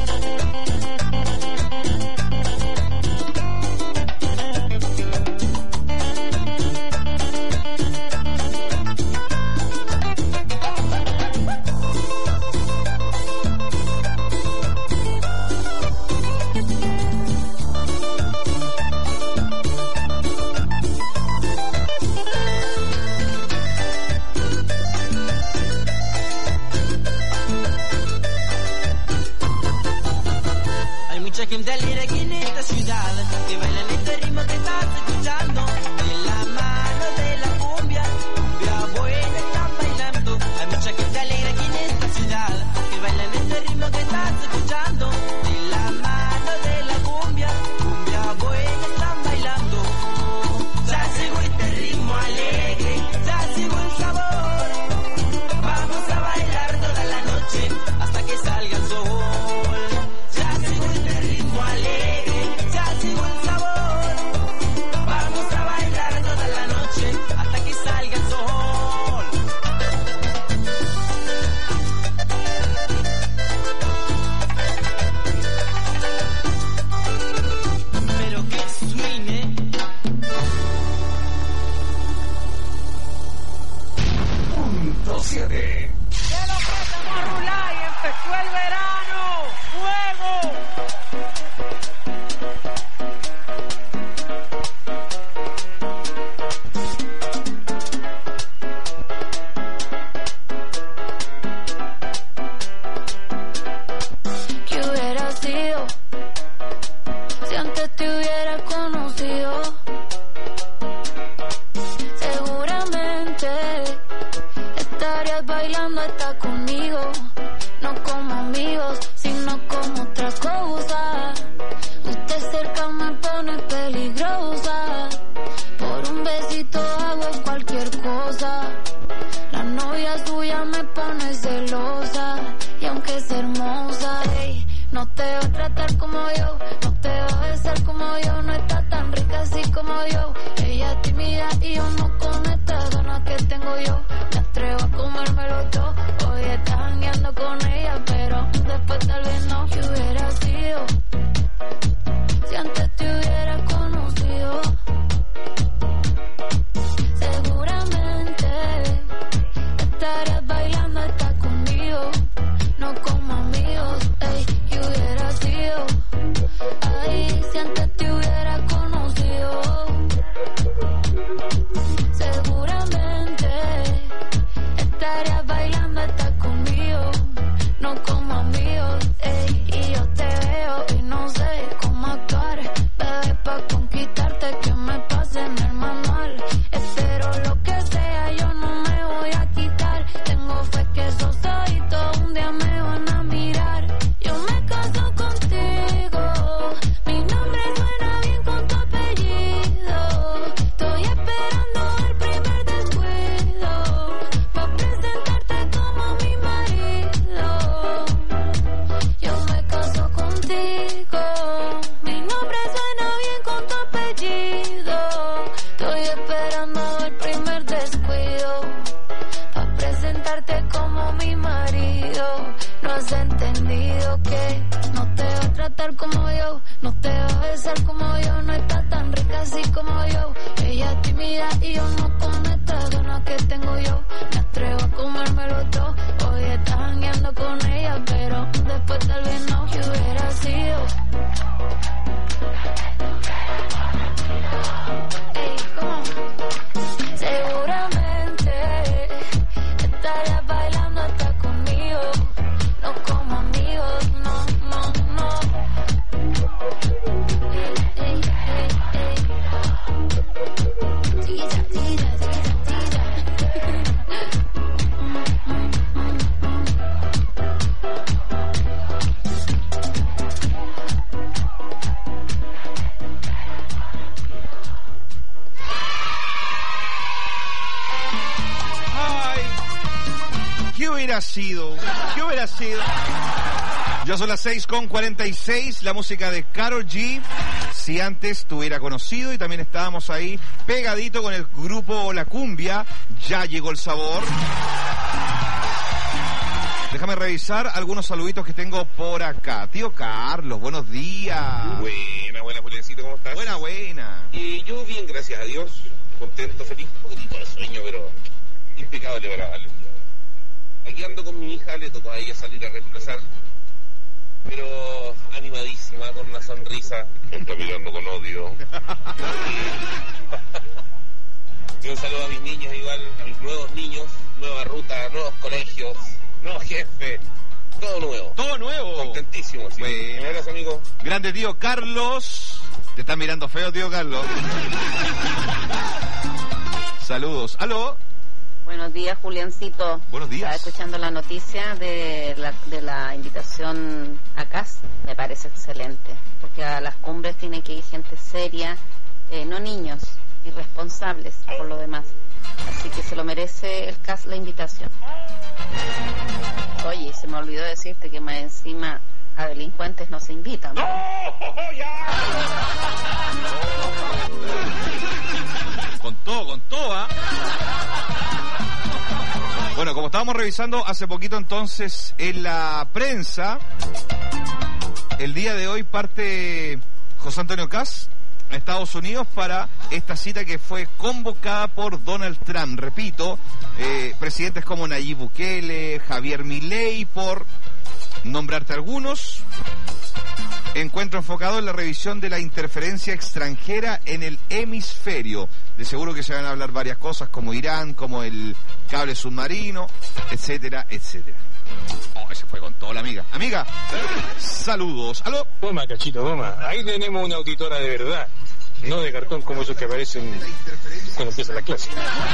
Speaker 7: Hay mucha gente alegre aquí en esta ciudad, que bailan este ritmo que estás escuchando. De la mano de la cumbia, cumbia buena están bailando. Hay mucha gente alegre aquí en esta ciudad, que bailan este ritmo que estás escuchando. De la mano de la cumbia, cumbia buena están bailando. Ya
Speaker 1: 100.7.
Speaker 14: ¡Que lo prestamos a rular y empezó el verano! ¡Fuego!
Speaker 15: ¿Qué hubiera sido si antes te hubiera conocido? Seguramente estarías bailando hasta conmigo, no como amigos, sino como otra cosa. Usted cerca me pone peligrosa, por un besito hago cualquier cosa. La novia suya me pone celosa, y aunque es hermosa, ey, no te va a tratar como yo, no te va a besar como yo, no está tan rica así como yo. Ella es tímida y yo no con estas ganas que tengo yo. Me atrevo a comérmelo todo, hoy estás jangueando con ella, pero después tal vez no. ¿Qué hubiera sido si antes te hubiera conocido? Seguramente estarías bailando hasta conmigo, no como amigos, ey. ¿Qué hubiera sido? Ay, si antes te hubiera conocido. Seguramente estarías bailando hasta conmigo, no como amigos, ey. Y yo te veo y no sé cómo actuar, bebé, pa' conquistarte que me pase en el manual. Espero lo que sea, yo no me voy a quitar. Tengo fe que esos ojitos un día me van a mirar. Yo me caso contigo, mi nombre suena bien con tu apellido. Estoy esperando el primer descuido, pa' presentarte como mi marido. Yo me caso contigo, mi nombre suena bien con tu apellido. Estoy esperando el primer descuido, pa' presentarte como mi marido. No has entendido que no te va a tratar como yo, no te va a besar como yo, no está tan rica así como yo. Ella es tímida y yo no con estas ganas que tengo yo. Me atrevo a comérmelo todo, hoy estás jangueando con ella, pero después tal vez no. ¿Qué hubiera sido? Ey, ¿cómo? Seguramente estarías bailando hasta conmigo, no como amigos, no, no, no. Ey, ey, ey, ey. Tira, tira, tira, tira.
Speaker 3: Ay, ¿qué hubiera sido? ¿Qué hubiera sido? Ya son las 6:46, la música de Karol G, si antes te hubiera conocido, y también estábamos ahí pegadito con el grupo La Cumbia, Ya Llegó el Sabor. Déjame revisar algunos saluditos que tengo por acá. Tío Carlos, buenos días.
Speaker 5: Buena, Juliancito, ¿cómo estás?
Speaker 3: Buena.
Speaker 5: Y yo bien, gracias a Dios, contento, feliz, un poquitito de sueño, pero impecable para darle un día. Aquí ando con mi hija, le tocó a ella salir a reemplazar, pero animadísima, con una sonrisa. Me está mirando con odio. Y un saludo a mis niños igual, a mis nuevos niños, nueva ruta, nuevos colegios, nuevo jefe, todo nuevo.
Speaker 3: Todo nuevo.
Speaker 5: Contentísimo, sí.
Speaker 3: Bueno.
Speaker 5: Gracias, amigo.
Speaker 3: Grande tío Carlos. Te está mirando feo, tío Carlos. Saludos. ¿Aló?
Speaker 16: Buenos días, Juliancito.
Speaker 3: Buenos días.
Speaker 16: Estaba escuchando la noticia de la invitación a CAS. Me parece excelente, porque a las cumbres tiene que ir gente seria, no niños, irresponsables por lo demás. Así que se lo merece el CAS la invitación. Oye, se me olvidó decirte que más encima a delincuentes no se invitan.
Speaker 5: ¡No! ¡Ya!
Speaker 3: Con todo, ¿ah? Bueno, como estábamos revisando hace poquito entonces en la prensa, el día de hoy parte José Antonio Caz a Estados Unidos para esta cita que fue convocada por Donald Trump. Repito, presidentes como Nayib Bukele, Javier Milei, por nombrarte algunos. Encuentro enfocado en la revisión de la interferencia extranjera en el hemisferio. De seguro que se van a hablar varias cosas como Irán, como el cable submarino, etcétera, etcétera. Oh, ese fue con toda la amiga. Amiga, saludos. ¿Aló?
Speaker 6: Toma, cachito, toma. Ahí tenemos una auditora de verdad. No de cartón como esos que aparecen cuando empieza la clase.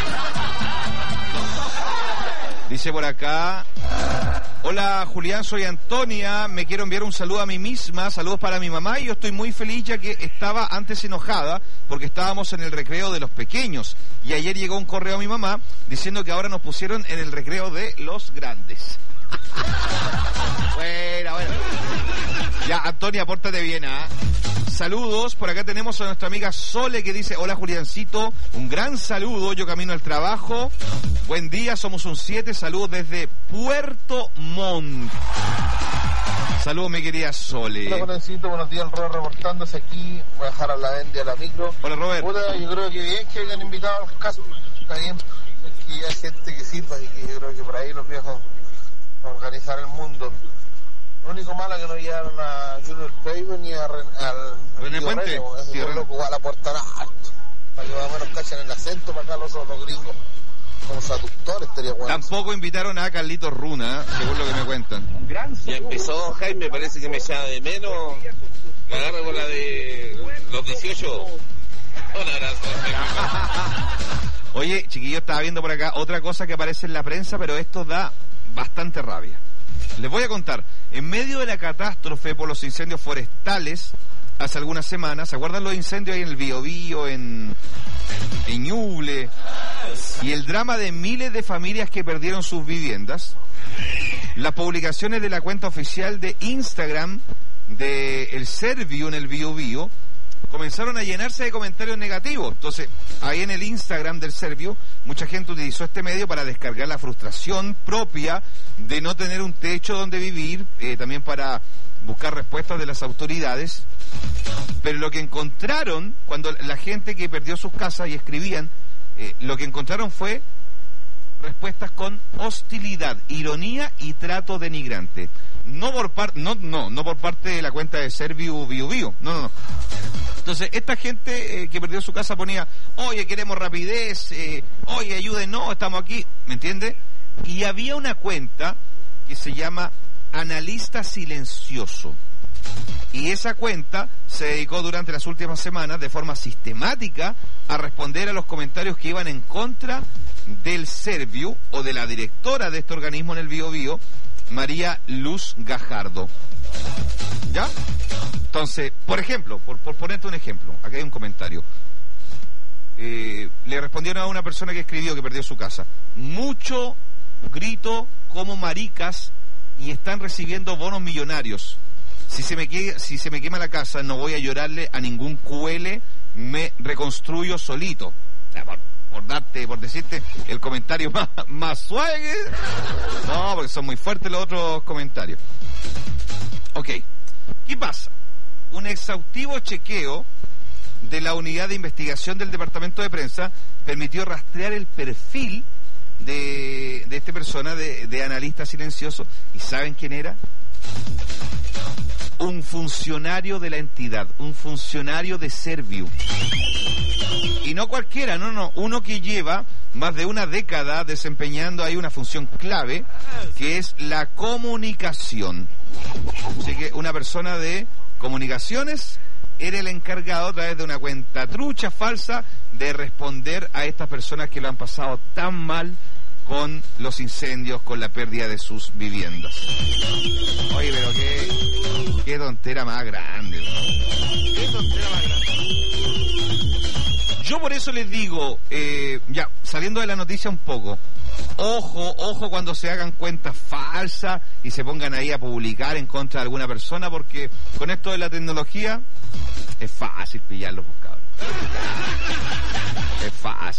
Speaker 3: Dice por acá: hola Julián, soy Antonia, me quiero enviar un saludo a mí misma, saludos para mi mamá, y yo estoy muy feliz ya que estaba antes enojada porque estábamos en el recreo de los pequeños y ayer llegó un correo a mi mamá diciendo que ahora nos pusieron en el recreo de los grandes. Bueno. Ya, Antonia, pórtate bien, ¿ah? Saludos, por acá tenemos a nuestra amiga Sole que dice: hola Juliancito, un gran saludo, yo camino al trabajo, buen día, somos un 7, saludos desde Puerto Montt. Saludos mi querida Sole.
Speaker 11: Hola Juliancito, buenos días, el Robert reportándose aquí, voy a dejar a la Vendi a la micro.
Speaker 3: Hola Robert.
Speaker 11: Hola, yo creo que bien que hayan invitado al caso, está bien, es que ya hay gente que sirva y que yo creo que por ahí los viejos para organizar el mundo. Lo único malo es que no llegaron a Junior Payne ni a
Speaker 3: René Puente.
Speaker 11: Sí, loco, igual aportará alto. Para que más o menos cachen el acento para acá los gringos. Como traductores estaría bueno.
Speaker 3: Tampoco invitaron a Carlitos Runa, según lo que me cuentan.
Speaker 5: Ya empezó Jaime, parece que me echaba de menos. Me agarro con la de los 18. Un abrazo.
Speaker 3: Oye, chiquillo, estaba viendo por acá otra cosa que aparece en la prensa, pero esto da bastante rabia. Les voy a contar, en medio de la catástrofe por los incendios forestales, hace algunas semanas, ¿se acuerdan los incendios ahí en el Biobío, en Ñuble? Y el drama de miles de familias que perdieron sus viviendas. Las publicaciones de la cuenta oficial de Instagram de el Serviu en el Biobío comenzaron a llenarse de comentarios negativos. Entonces, ahí en el Instagram del Serviu, mucha gente utilizó este medio para descargar la frustración propia de no tener un techo donde vivir, también para buscar respuestas de las autoridades. Pero lo que encontraron, cuando la gente que perdió sus casas y escribían, lo que encontraron fue respuestas con hostilidad, ironía y trato denigrante. No por parte de la cuenta de Serviu Biobío, no. Entonces, esta gente que perdió su casa ponía: oye, queremos rapidez, oye, ayúdenos, estamos aquí, ¿me entiende? Y había una cuenta que se llama Analista Silencioso. Y esa cuenta se dedicó durante las últimas semanas de forma sistemática a responder a los comentarios que iban en contra del Serviu o de la directora de este organismo en el Biobío, María Luz Gajardo. ¿Ya? Entonces, por ejemplo, por ponerte un ejemplo, aquí hay un comentario. Le respondieron a una persona que escribió que perdió su casa: mucho grito como maricas y están recibiendo bonos millonarios. Si se me quema la casa, no voy a llorarle a ningún QL, me reconstruyo solito. O sea, por decirte el comentario más suave. No, porque son muy fuertes los otros comentarios. Ok, ¿qué pasa? Un exhaustivo chequeo de la unidad de investigación del departamento de prensa permitió rastrear el perfil de esta persona, de analista silencioso. ¿Y saben quién era? Un funcionario de la entidad, un funcionario de Serviu. Y no cualquiera, no, uno que lleva más de una década desempeñando ahí una función clave, que es la comunicación. Así que una persona de comunicaciones era el encargado, a través de una cuenta trucha falsa, de responder a estas personas que lo han pasado tan mal con los incendios, con la pérdida de sus viviendas. Oye, pero qué tontera más grande, ¿no? Qué tontera más grande. Yo por eso les digo, ya, saliendo de la noticia un poco, ojo cuando se hagan cuentas falsas y se pongan ahí a publicar en contra de alguna persona, porque con esto de la tecnología es fácil pillarlos, cabrón. Es fácil.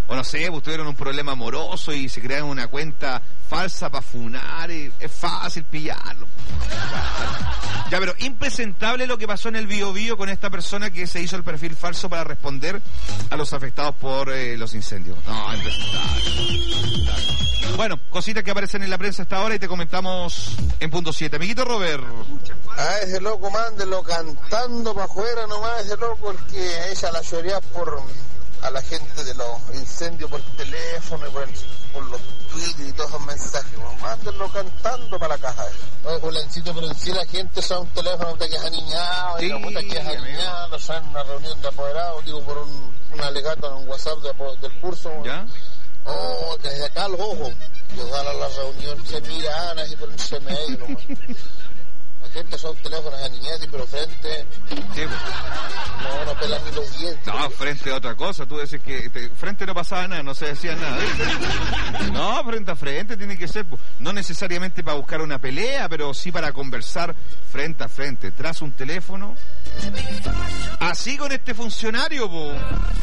Speaker 3: O no sé, pues tuvieron un problema amoroso y se crearon una cuenta falsa para funar, y es fácil pillarlo. Ya, pero impresentable lo que pasó en el Bío Bío con esta persona que se hizo el perfil falso para responder a los afectados por los incendios. No, impresentable. Bueno, cositas que aparecen en la prensa hasta ahora y te comentamos en punto 7. Amiguito Robert.
Speaker 11: A ese loco, mándenlo cantando para afuera nomás, ese loco, el que echa la lloría a la gente de los incendios por teléfono y por los tweets y todos esos mensajes. Mándenlo cantando para la caja. Oye, Juliancito, pero en sí la gente usa un teléfono que es aniñado,
Speaker 3: sí,
Speaker 11: y la puta que es aniñado, lo saben en una reunión de apoderados, digo, por un alegato en un WhatsApp del curso.
Speaker 3: ¿Ya?
Speaker 11: Oh, desde acá los ojos. Llegar a la reunión se miran así por el CMI nomás. La gente son teléfonos aniñados, pero frente.
Speaker 3: Sí,
Speaker 11: no pelan ni los dientes.
Speaker 3: No, frente a otra cosa. Tú decís que frente no pasaba nada, no se decía nada. No, frente a frente tiene que ser. No necesariamente para buscar una pelea, pero sí para conversar frente a frente. Tras un teléfono. Así con este funcionario, po.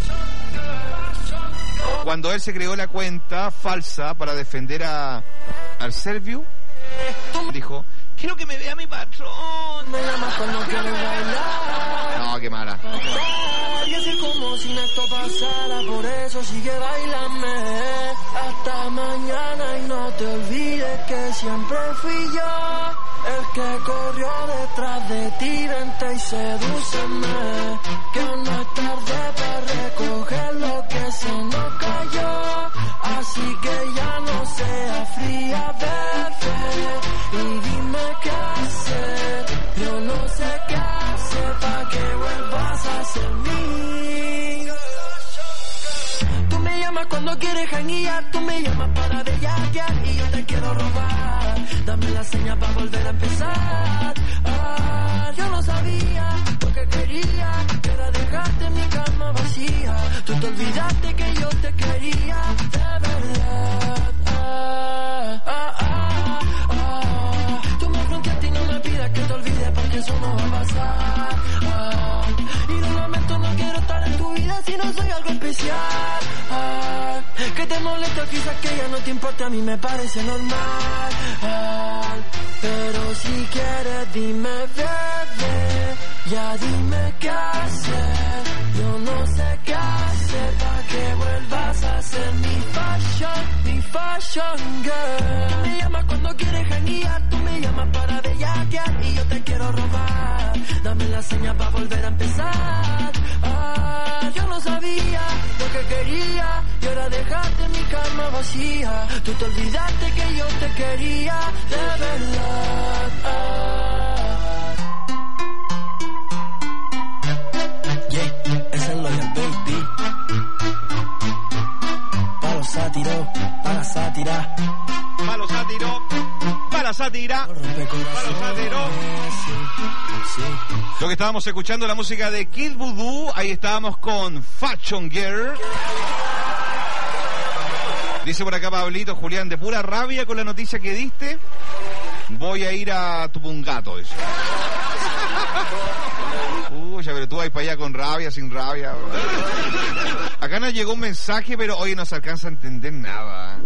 Speaker 3: Cuando él se creó la cuenta falsa para defender al Serviu, dijo: quiero que me vea mi patrón.
Speaker 7: Me llamas cuando quieres bailar.
Speaker 3: No, qué mala.
Speaker 7: Y así como si esto pasara, por eso sigue bailame hasta mañana y no te olvides que siempre fui yo el que corrió detrás de ti. Vente y sedúceme, que no es tarde para recoger lo que se nos cayó. Así que ya no sea fría, bebé, y dime qué hacer. Yo no sé qué hacer para que vuelvas a ser mío. Tú me llamas cuando quieres janguear, tú me llamas para bellaquear y yo te quiero robar. Dame la seña para volver a empezar. Yo no sabía lo que quería, que era dejarte mi cama vacía. Tú te olvidaste que yo te quería de verdad. Tú me fronteaste y no me pidas que te olvides porque eso no va a pasar. Y de momento no quiero estar en tu vida si no soy algo especial. Que te molesta quizás que ya no te importe, a mí me parece normal. Pero si quieres dime, bebé, ya dime qué hacer. Yo no sé qué hacer para que vuelvas a ser mi fashion girl. Tú me llamas cuando quieres janguear, tú me llamas para bellaquear y yo te quiero robar. Dame la seña para volver a empezar. Yo no sabía lo que quería y ahora dejarte mi cama vacía. Tú te olvidaste que yo te quería de verdad. Yeah, ese es Loyal Baby. Palo sátiro, para sátira.
Speaker 3: Palo sátiro, para sátira. Palo sátiro.
Speaker 7: Sí.
Speaker 3: Lo que estábamos escuchando, la música de Kid Voodoo. Ahí estábamos con Fashion Girl. Dice por acá Pablito, Julián, de pura rabia con la noticia que diste, voy a ir a Tupungato. Eso. Uy, pero tú vas para allá con rabia, sin rabia. Acá nos llegó un mensaje, pero hoy no se alcanza a entender nada.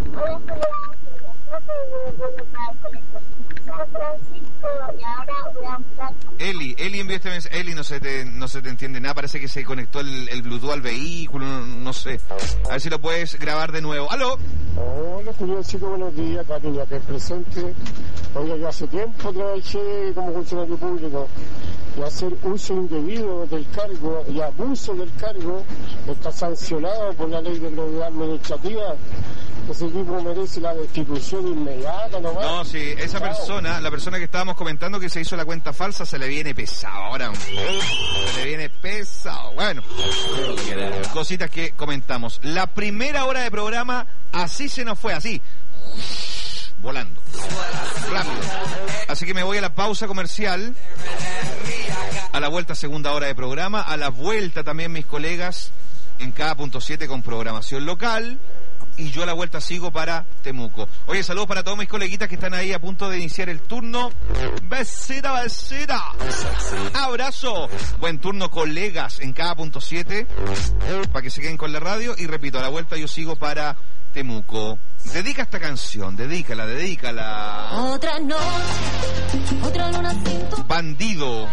Speaker 3: Eli envió este mensaje. Eli, no se te entiende nada, parece que se conectó el Bluetooth al vehículo, no sé. A ver si lo puedes grabar de nuevo. ¡Aló!
Speaker 9: Hola, Juliancito, buenos días, cariño, que es presente. Oiga, yo hace tiempo trabajé como funcionario público y hacer uso indebido del cargo y abuso del cargo está sancionado por la ley de probidad administrativa. Ese tipo merece la destitución inmediata, ¿no?
Speaker 3: No, sí, esa persona, la persona que estábamos comentando que se hizo la cuenta falsa, se le viene pesado ahora. Se le viene pesado. Bueno, cositas que comentamos. La primera hora de programa, así se nos fue, así. Volando. Rápido. Así que me voy a la pausa comercial. A la vuelta, segunda hora de programa. A la vuelta también mis colegas en cada punto 7 con programación local. y yo a la vuelta sigo para Temuco. Oye, saludos para todos mis coleguitas que están ahí a punto de iniciar el turno. Besita, besita. Abrazo. Buen turno, colegas, en cada punto 7, para que se queden con la radio. Y repito, a la vuelta yo sigo para Temuco. Dedica esta canción, dedícala.
Speaker 15: Otra noche, otra luna sin tu
Speaker 3: Bandido.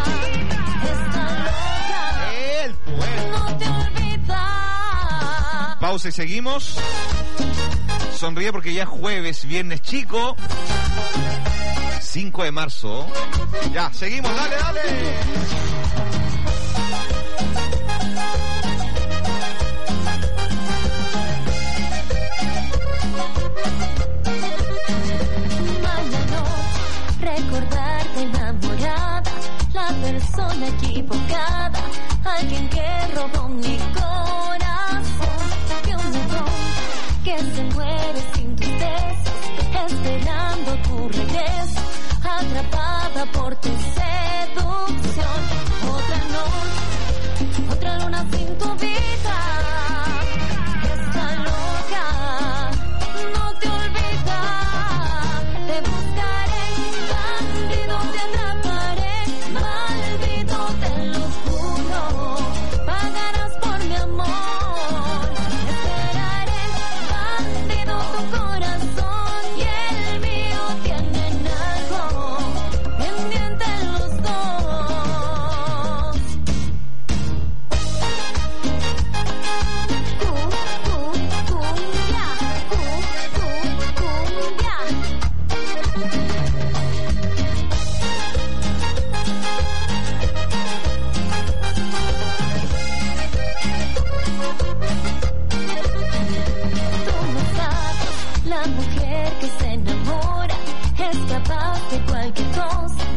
Speaker 3: El pueblo.
Speaker 15: no te olvidas.
Speaker 3: Pausa y seguimos. Sonríe porque ya es jueves, viernes chico, 5 de marzo. Ya, seguimos, dale.
Speaker 15: Mala noche, recordarte enamorada, la persona equivocada, alguien que robó mi corazón, que un ladrón que se muere sin tus besos, esperando tu regreso, atrapada por tu seducción. Otra noche, otra luna sin tu vida, está loca, no te olvidas, te buscaré, bandido te atraparé, maldito te lo juro, pagarás por mi amor, esperaré, bandido tu corazón y el mío tienen algo pendiente los dos. La mujer que se enamora es capaz de cualquier cosa.